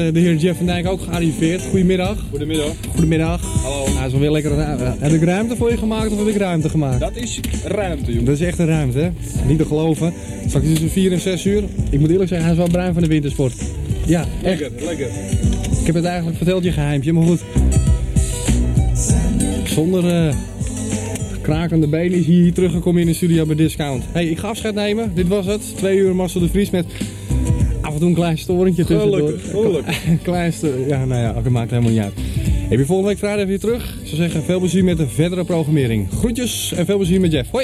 de heer Jeff van Dijk ook gearriveerd. Goedemiddag. Goedemiddag. Goedemiddag. Hallo. Hij is wel weer lekker. Heb ik ruimte voor je gemaakt of heb ik ruimte gemaakt? Dat is ruimte, jongen. Dat is echt een ruimte, hè? Niet te geloven. Straks tussen 4 en 6 uur. Ik moet eerlijk zeggen, hij is wel bruin van de wintersport. Ja, echt. Lekker. Ik heb het eigenlijk verteld, je geheimtje, maar goed. Zonder krakende benen is hij hier teruggekomen in de studio bij Discount. Hey, ik ga afscheid nemen. Dit was het. 2 uur Marcel de Vries met af en toe een klein storentje tussendoor. Gelukkig. Ja, nou ja, dat maakt helemaal niet uit. Heb je volgende week vrijdag weer terug? Ik zou zeggen, veel plezier met de verdere programmering. Groetjes en veel plezier met Jeff. Hoi!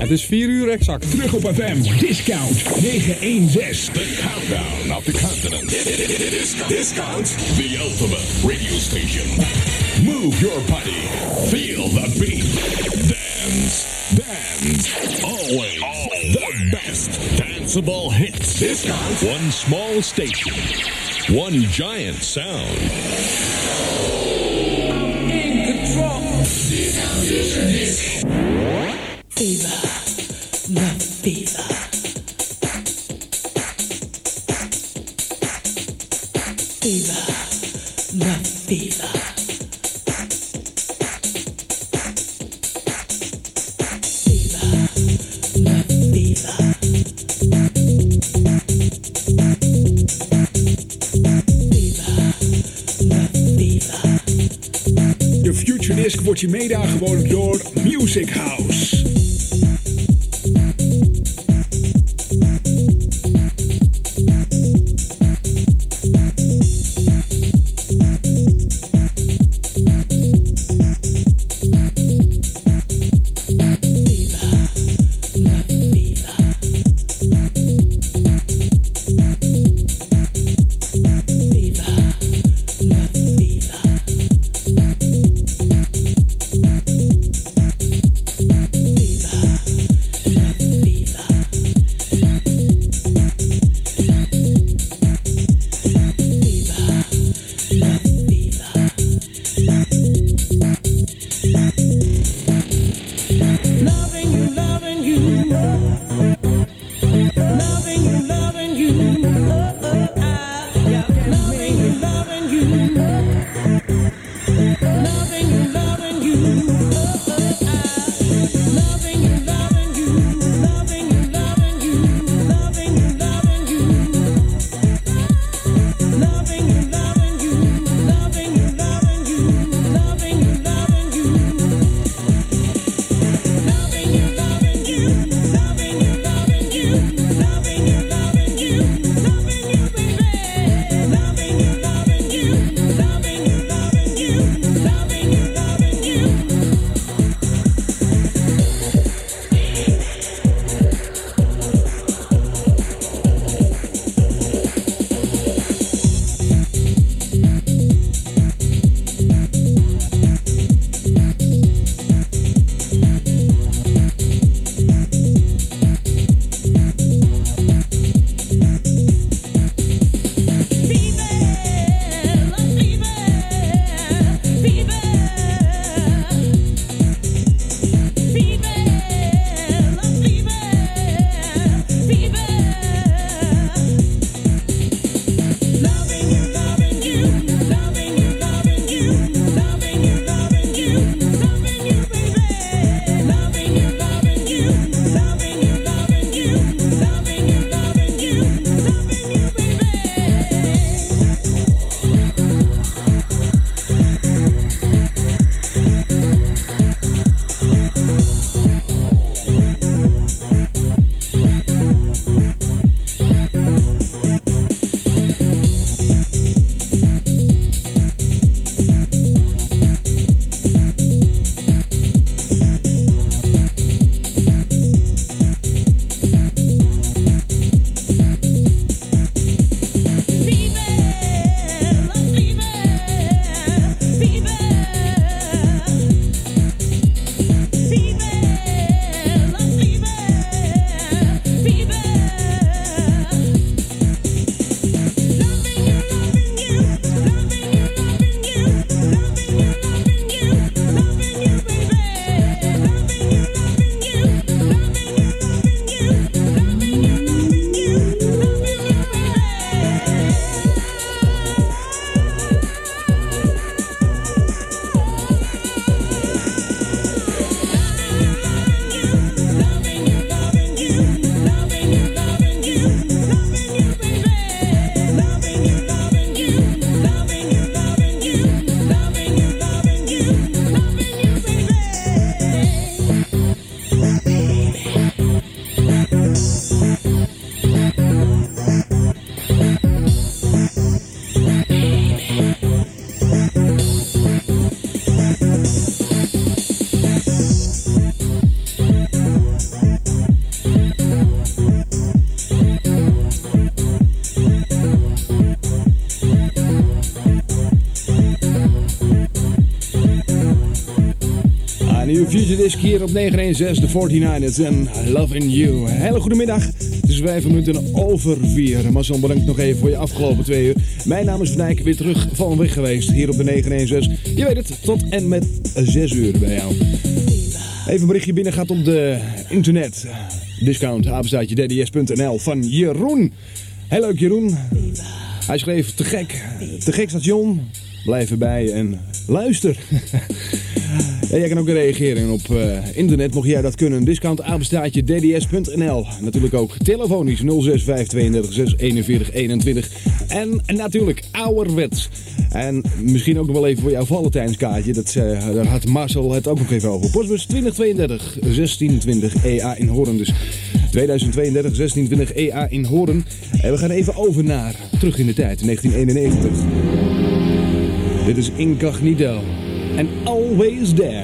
Het is 4 uur exact. Terug op FM. Discount 916. The countdown of the continent. Discount, the ultimate radio station. Move your body. Feel the beat. Dance. Always the best danceable hits. Discount. One small station. One giant sound. I'm in control. Fever. The fever. Fever. The fever. De Future Disc wordt je mede aangeboden door Music House. Fever. Future Disc hier op 916, de 49ers en Loving You. Hele goede middag. Het is 5 minuten over 4. Marcel, bedankt nog even voor je afgelopen 2 uur. Mijn naam is Van Dijk, weer terug van weg geweest hier op de 916. Je weet het, tot en met 6 uur bij jou. Even een berichtje binnen gaat op de internet. Discount, apenstaartje, daddyes.nl van Jeroen. Heel leuk Jeroen. Hij schreef, te gek station. Blijf erbij en luister. Ja, jij kan ook reageren op internet, mocht jij dat kunnen. Discount apenstaartje daddyes.nl. Natuurlijk ook telefonisch 06532 641 21. En natuurlijk ouderwets. En misschien ook nog wel even voor jouw Valentijnskaartje. Daar had Marcel het ook nog even over. Postbus 2032 1620 EA in Hoorn. Dus 2032 1620 EA in Hoorn. En we gaan even over naar terug in de tijd, 1991. Dit is Incognito. And Always There.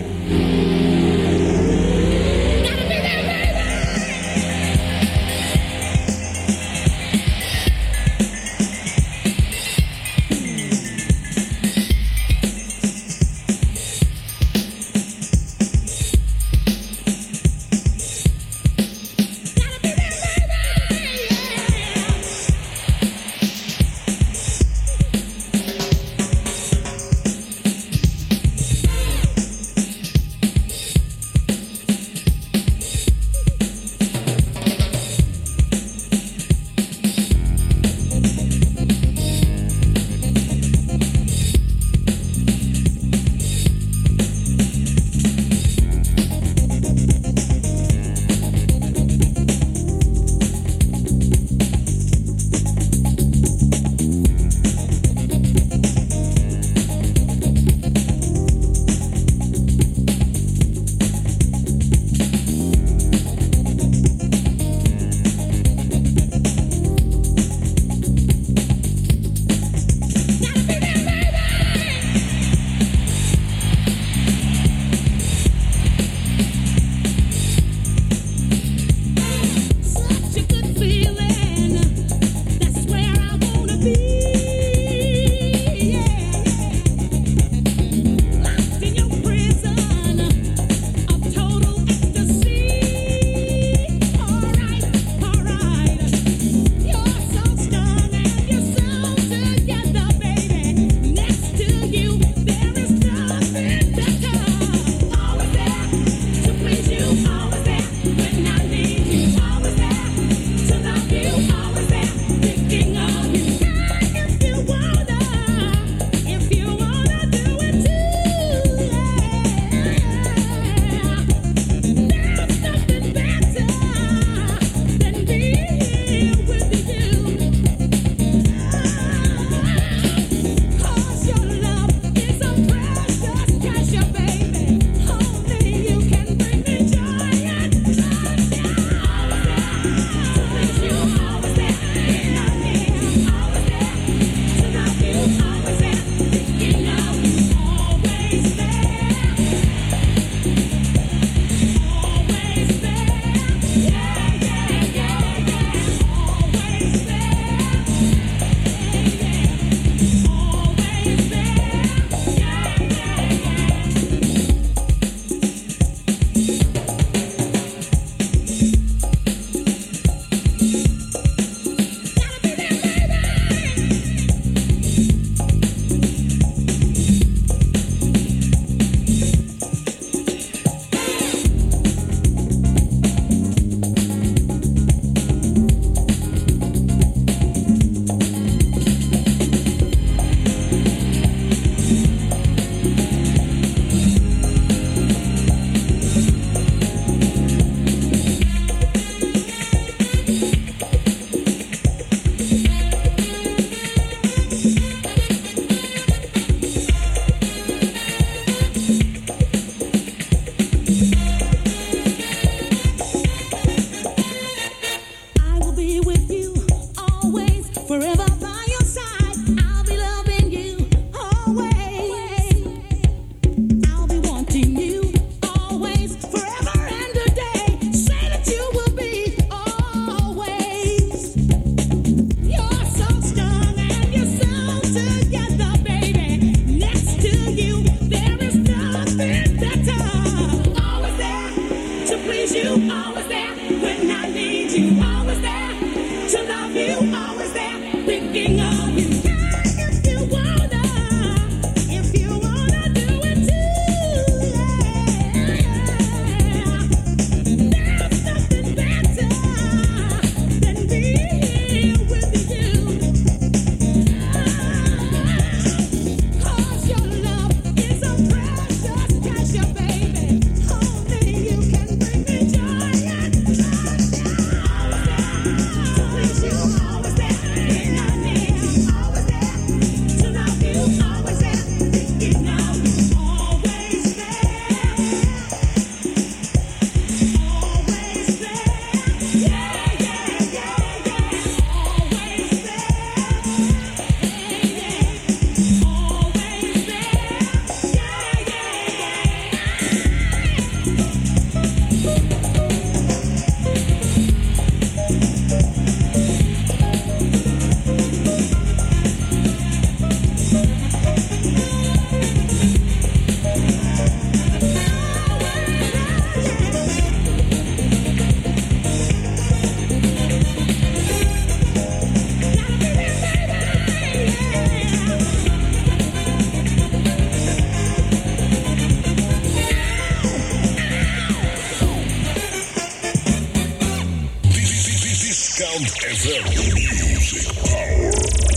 Music Power.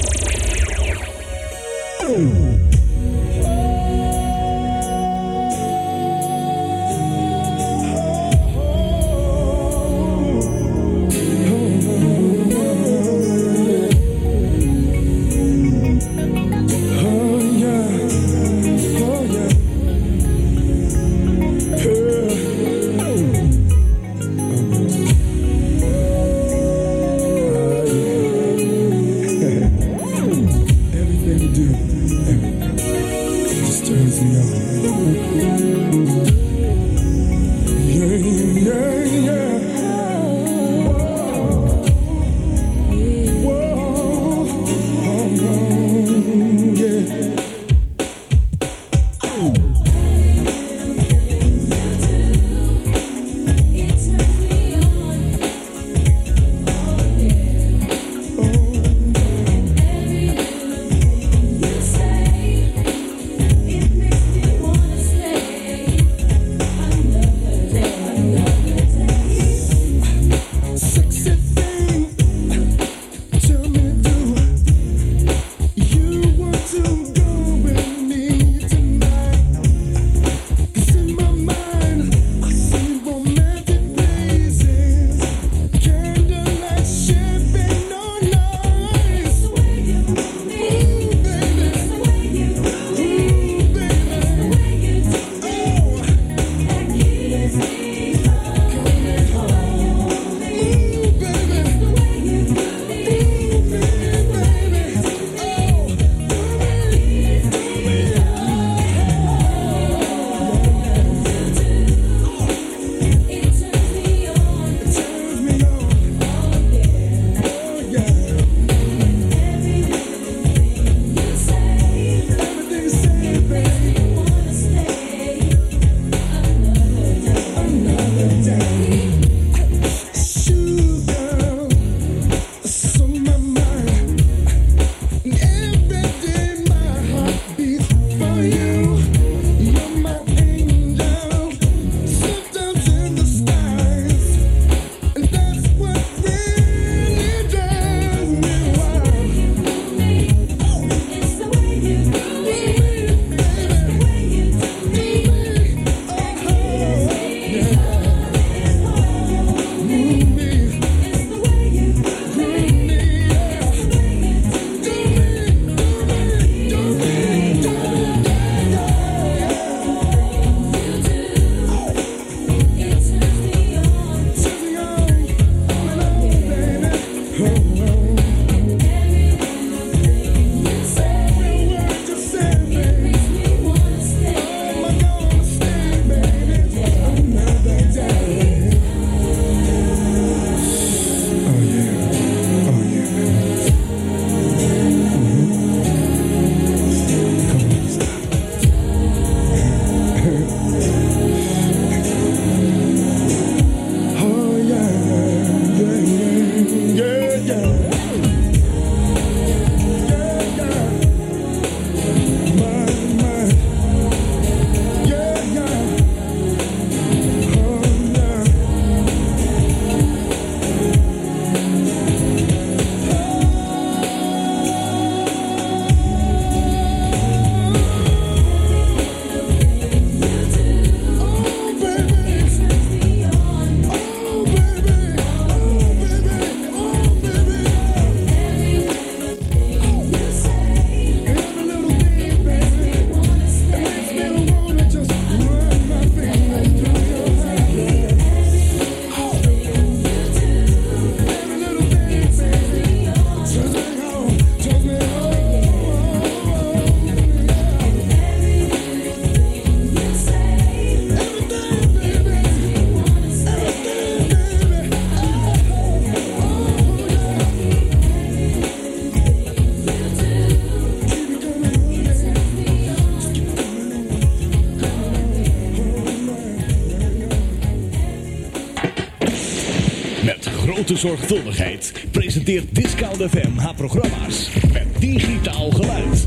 grote zorgvuldigheid presenteert Discount FM haar programma's met digitaal geluid.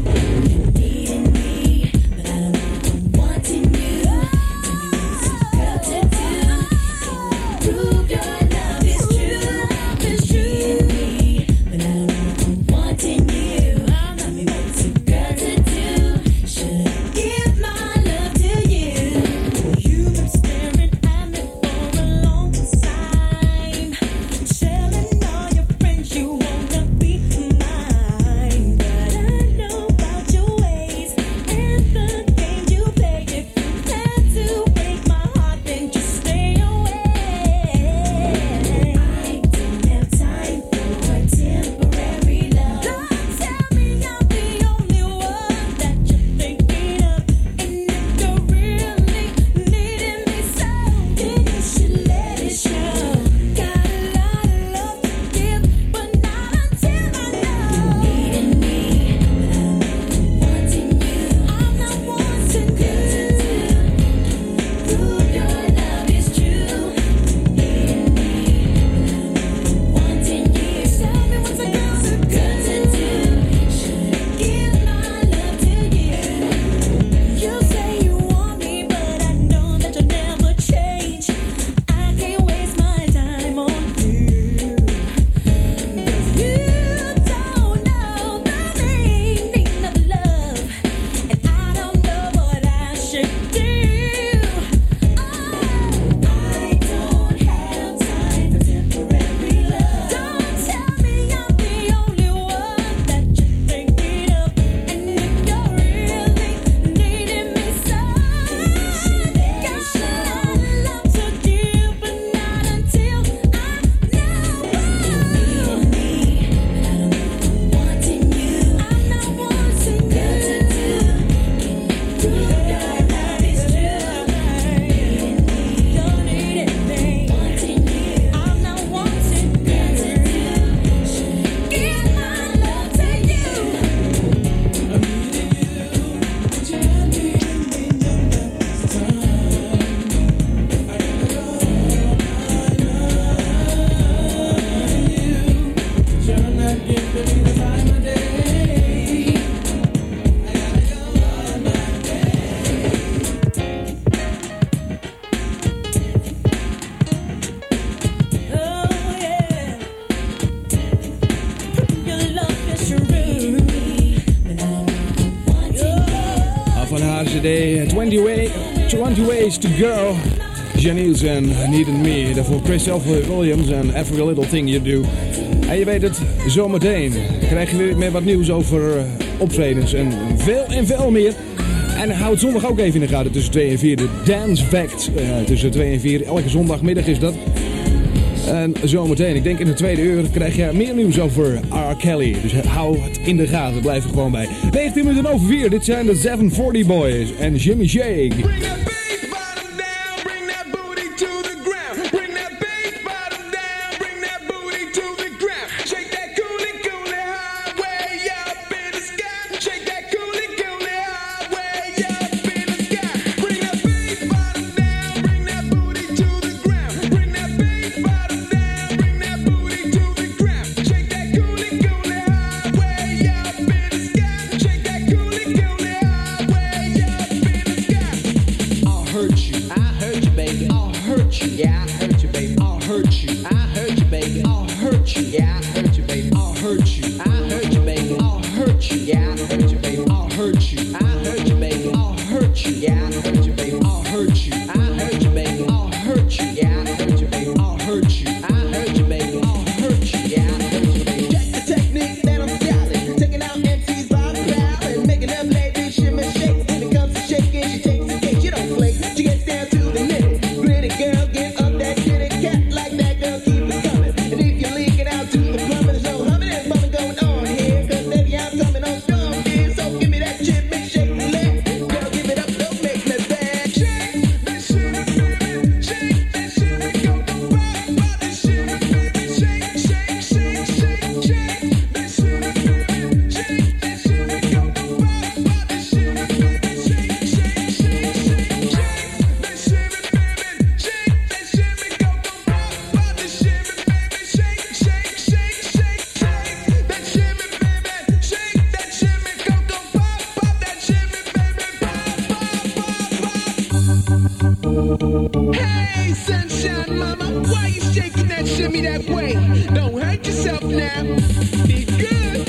20 Ways to Go. Janice en Needed Me. Daarvoor Christopher Williams en Every Little Thing You Do. En je weet het, zometeen krijg je weer wat nieuws over optredens en veel meer. En houd zondag ook even in de gaten tussen 2 en 4. De Dance Fact tussen 2 en 4. Elke zondagmiddag is dat. En zometeen, ik denk in de tweede uur, krijg je meer nieuws over R. Kelly. Dus hou het in de gaten, blijf er gewoon bij. 19 minuten over 4, dit zijn de 740 Boys en Jimmy Shake. Hey, sunshine mama, why you shaking that shimmy that way? Don't hurt yourself now. Be good.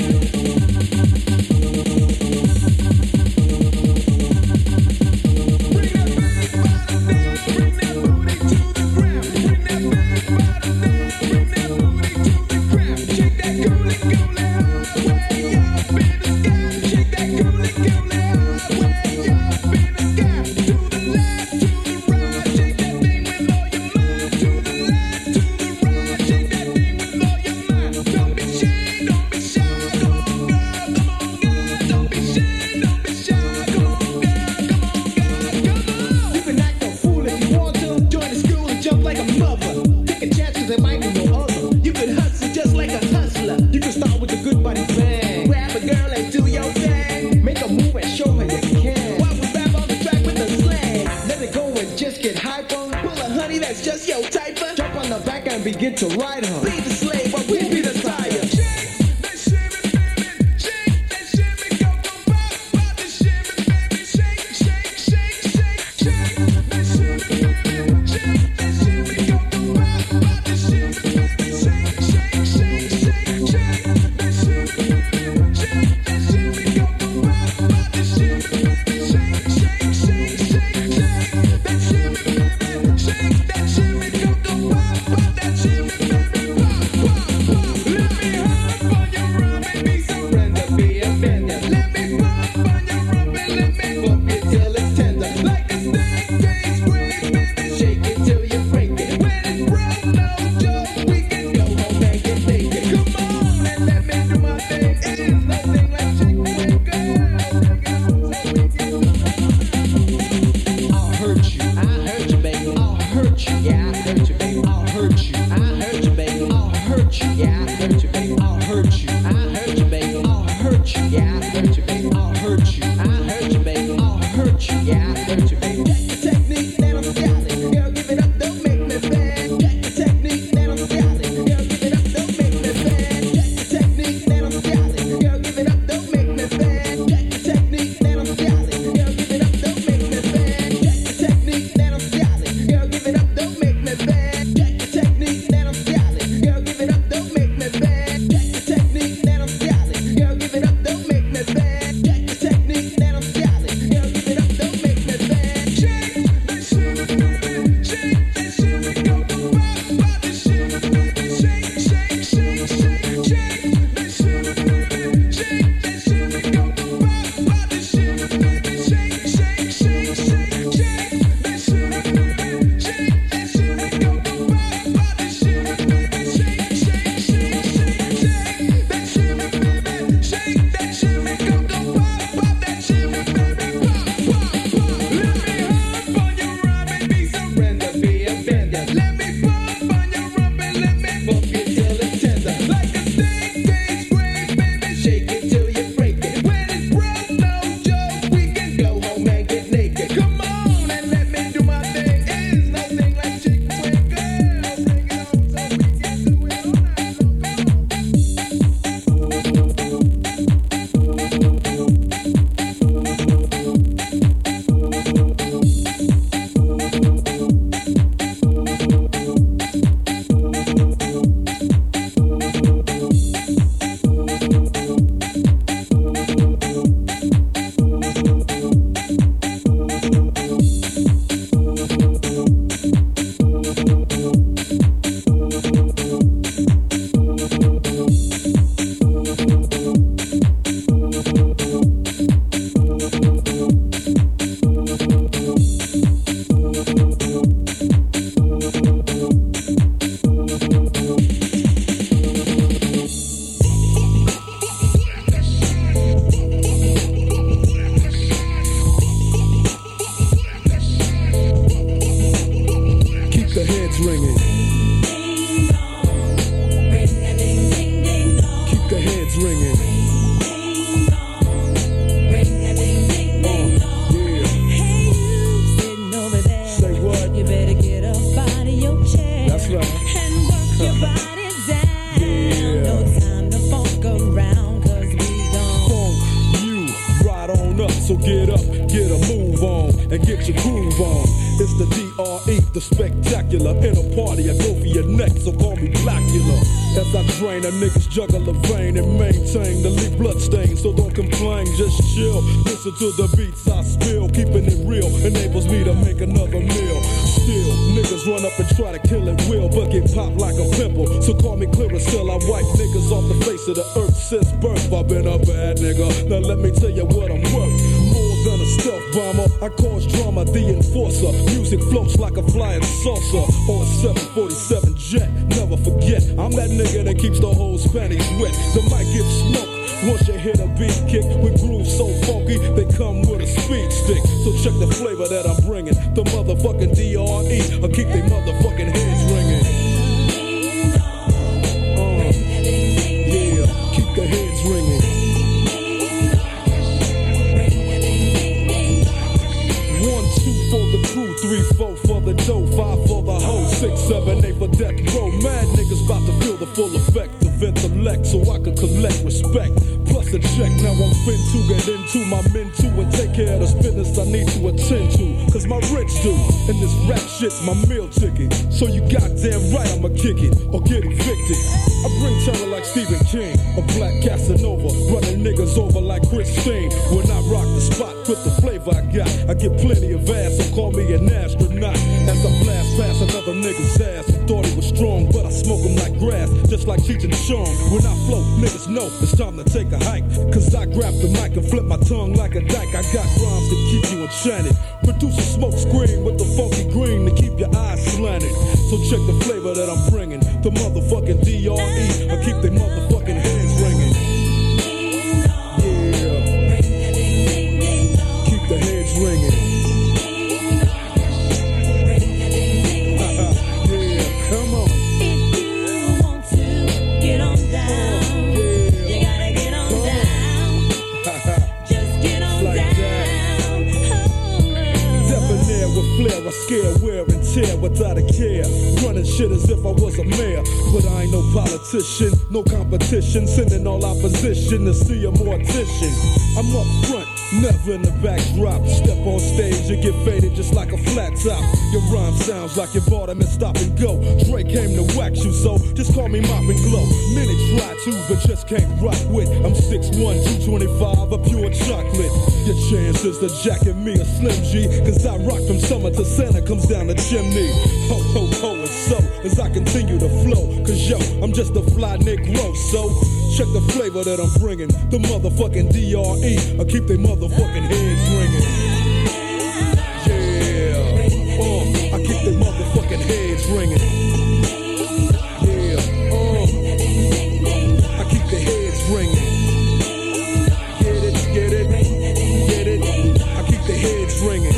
Bring that bass bottom down, bring that booty to the ground. Bring that bass bottom down, bring that booty to the ground. Shake that coolie coolie way up in the sky. Shake that coolie coolie way up in the sky. To the left, to the right, shake that thing with all your mind. To the left, to the right, shake that thing with all your mind. Don't be shy, don't be shy. Come on, girl, don't be shy, don't be shy. Come on, girl, come on. You can act a fool if you want to. Join the school and jump like a mother. Take a chance 'cause there might be no other. You can hustle just like a hustler. You can start with a good buddy bang. Grab a girl and do your thing. Make a move and show her you can. While we rap on the track with the slang. Let it go and just get hyper. Pull a honey that's just your type. Jump on the back and begin to ride her. Be the slave while we be the sire. Shake that shimmy, baby. Shake that shimmy, go pop, pop the shimmy, baby. Shake, shake, shake, shake, shake that shimmy, baby. Shake that shimmy, go pop, pop the shimmy, baby. Shake, shake, shake, shake, shake that shimmy, baby. Shake that shimmy, go pop, pop the shimmy, baby. Shake, shake, shake, shake, shake that shimmy, baby. Shake that shimmy, go pop, pop that shimmy, baby. Pop, pop. heads ringing. Keep the heads ringing. Say what? You better get up out of your chair. That's right. And work your body down. Yeah. No time to funk around, 'cause we gon' Funk you right on up. So get up, get a move on, and get your groove on. It's the DRE, the spectacular. In a party, I go for your neck, so call me Blackula. As I drain a nigga's jugular vein and maintain the leak blood stain. So don't complain, just chill. Listen to the beats I spill. Keeping it real enables me to make another meal. Still, niggas run up and try to kill it will, but get popped like a pimple. So call me clear still. I wipe niggas off the face of the earth since birth. I've been a bad nigga. Now let me tell you what I'm worth. More than a stealth bomber, I cause drama, the enforcer. Music floats like a flying saucer or a 747 jet. Never forget, I'm that nigga that keeps the whole panties wet. The mic gets smoked once you hit a beat kick with grooves so funky they come with a speed stick. So check the flavor that I'm bringing. The motherfucking DRE, I keep they motherfucking heads ringing. Yeah, keep the heads ringing. 1, 2 for the crew, 3, 4 for the dough, 5 for the hoe, 6, 7, 8 for death row. Mad niggas about to feel the full effect of intellect, so I can collect respect. Plus a check, now I'm fin to get into my men too and take care of the business I need to attend to. 'Cause my rich do, and this rap shit's my meal ticket. So you goddamn right I'ma kick it or get evicted. I bring terror like Stephen King, a black Casanova, running niggas over like Christine. When I rock the spot with the flavor I got, I get plenty of ass, so call me an astronaut. As I blast past another nigga's ass, who thought he was strong, but I smoke him like grass, just like Cheech and Chong. When I flow, niggas know it's time to take a hike. 'Cause I grab the mic and flip my tongue like a dyke. I got rhymes to keep you enchanted. Produce a smoke screen with the funky green to keep your eyes slanted. So check the flavor that I'm bringing. The motherfucking DRE, I keep they motherfucking heads ringing. Yeah, keep the heads ringing. Yeah, come on. if you want to get on down, you gotta get on down. Just get on Like that. down. Oh, Debonair with flair, I scare, wear and tear without a care. Running shit as if I was a mayor. But I ain't no politician, no competition. Sending all opposition to see a mortician. I'm up front, never in the backdrop. Step on stage, you get faded just like a flat top. Your rhyme sounds like you bought him and stop and go. Drake came to wax you, so just call me Mop and Glow. Many try to, but just can't rock with. I'm 6'1", 225, a pure chocolate. Your chances to jacket me a Slim G, 'cause I rock from summer to Santa comes down the chimney. Ho, ho, ho, and so, as I continue to flow, 'cause yo, I'm just a fly Negro, so check the flavor that I'm bringing. The motherfucking DRE, I keep they motherfucking heads ringing. Yeah, I keep they motherfucking heads ringing. Yeah, I keep the heads ringing. Get it, get it, get it. I keep the heads ringing.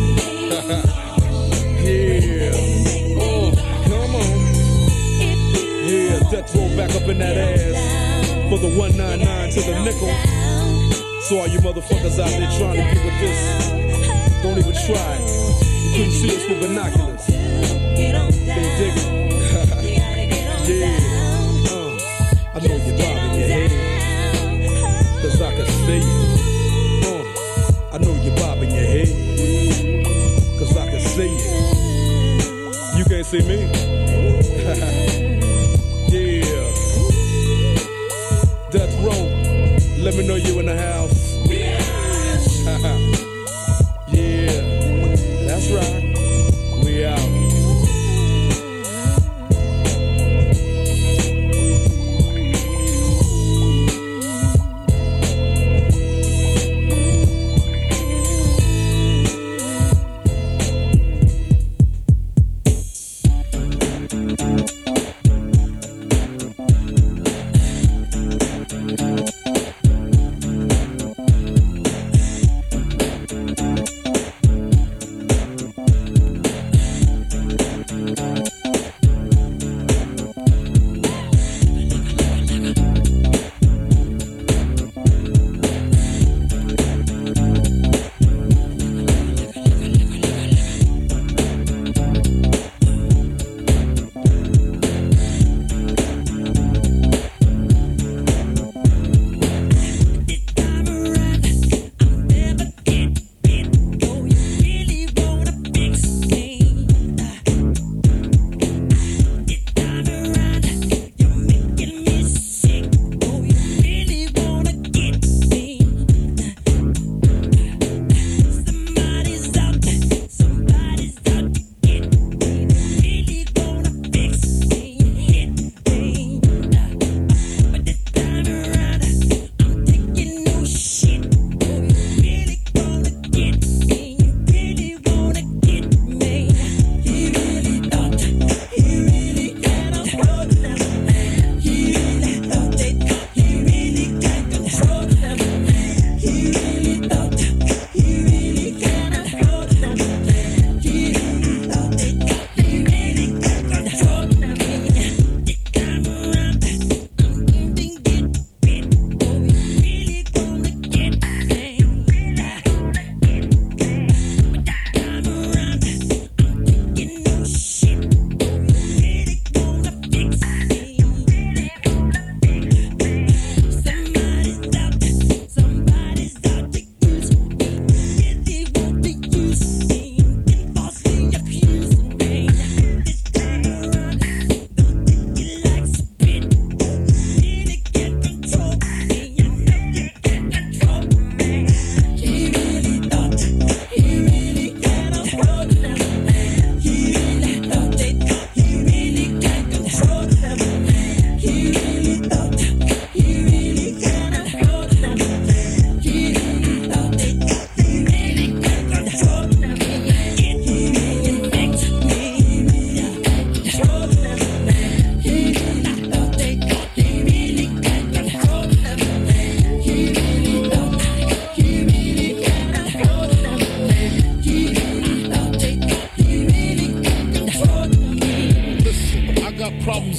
Yeah, come on. Yeah, death roll back up in that ass for the 199 to the nickel. So all you motherfuckers out there trying to get with this, don't even try it. You couldn't see us with binoculars. get on They down. dig it. You gotta get on Yeah. down. I know you're bobbing your head, 'cause I can see you. I know you're bobbing your head, 'cause I can see you. You can't see me? Yeah. Death Row, let me know you in the house. Yeah, that's right. We out. Thank you.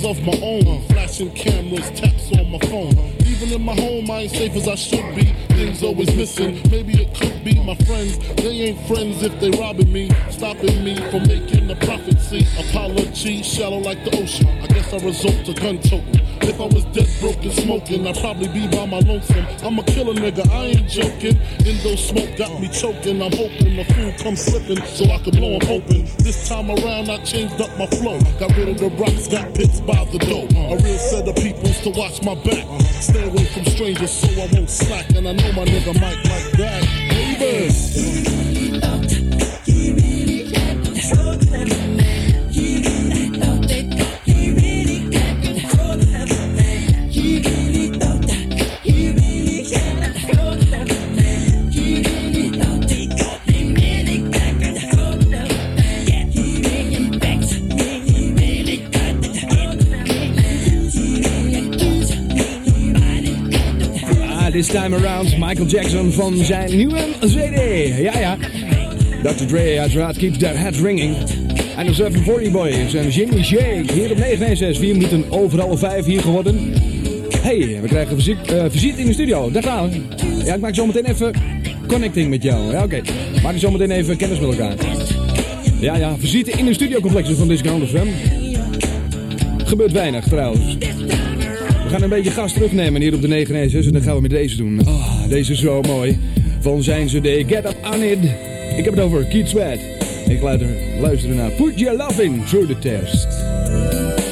of my own. Flashing cameras, taps on my phone. Even in my home, I ain't safe as I should be. Things always missing. Maybe it could be my friends. They ain't friends if they robbing me, stopping me from making the profit. See, apology shallow like the ocean. I guess I resort to gun toting. If I was dead, broke, and smoking, I'd probably be by my lonesome. I'm a killer nigga, I ain't joking. Indo smoke got me choking. I'm hoping the fool comes slipping so I can blow him open. This time around, I changed up my flow. Got rid of the rocks, got pits by the dough. A real set of peoples to watch my back. Stay away from strangers so I won't slack. And I know my nigga might like that. Neighbors. This time around Michael Jackson van zijn nieuwe CD. Ja. Dr. Dre uiteraard keeps their head ringing. En de 740 Boys en Jimmy Shake hier op 996. 4 minuten overal 5 hier geworden. Hey, we krijgen visite in de studio. Daar gaan we. Ja, ik maak zo meteen even connecting met jou. Ja, oké. Maak zo meteen even kennis met elkaar. Ja, visite in de studiocomplexen van Discount FM. Gebeurt weinig trouwens. We gaan een beetje gas terugnemen hier op de 996 en dan gaan we met deze doen. Oh, deze is zo mooi. Van zijn CD Get Up On It. Ik heb het over Keith Sweat. Ik luister naar Put Your Love In Through The Test.